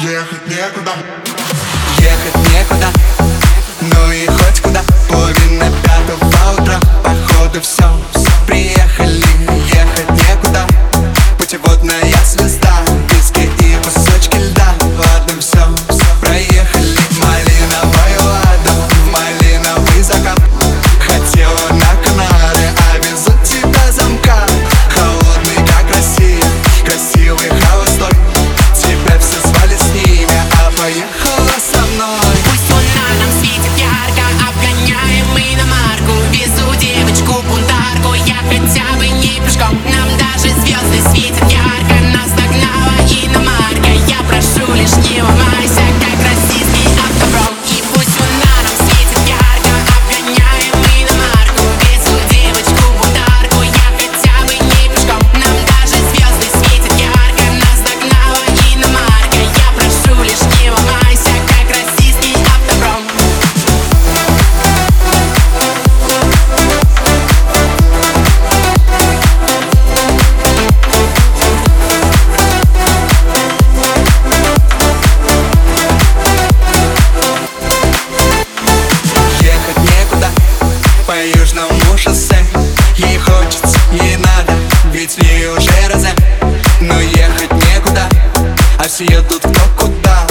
ехать некуда. Ехать некуда, ну и хоть куда. Половина пятого утра, походу все, приехали. Ехать некуда, путеводная звезда, виски и кусочки льда. Ладно, все, проехали. Малиновый ладно, малиновый закат. Хотела на Канары, а везут тебя замка. Холодный, как Россия, красивый, холостой. Тебя все звали с ними, а поехала со мной. Пусть луна нам светит ярко, обгоняем мы иномарку. Везу девочку бунтарку, я хотя бы не пешком. Нам даже звезды светят ярко, нас догнала иномарка. Я прошу, лишь не ломайся, как российский автопром. И пусть луна нам светит ярко, обгоняем мы иномарку. Везу девочку бунтарку, я хотя бы не пешком. Нам даже звезды светят ярко, нас догнала иномарка. Я прошу, лишь не ломайся, как российский автопром. Ехать некуда по южному шоссе. Ей хочется, ей надо, ведь ей уже розе. Но ехать некуда, а все едут кто куда.